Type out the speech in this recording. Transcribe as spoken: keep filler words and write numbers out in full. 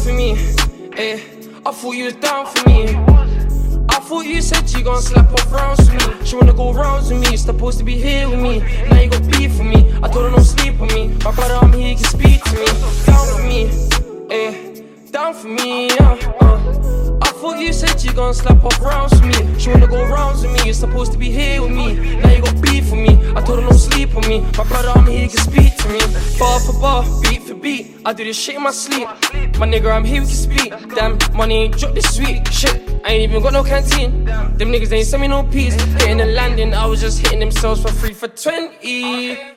for me. Eh, I thought you was down for me. I thought you said you gon' slap off rounds with me. She wanna go rounds with me, supposed to be here with me. Now you got beef with me, I told her don't sleep with me. My brother, I'm here, he can speak to me. Down for me, eh, down for me, yeah, uh. I thought you said you gon' slap off rounds with me. She wanna go rounds with me, you're supposed to be here with me. Now you got beef with me, I told her don't sleep with me. My brother, I'm here, he can speak to me. Bar for bar, beat for beat, I do this shit in my sleep. My nigga, I'm here, we can speak. Damn, money ain't dropped this week. Shit, I ain't even got no canteen. Them niggas ain't send me no peas. Hitting the landing, I was just hitting themselves for free for twenty.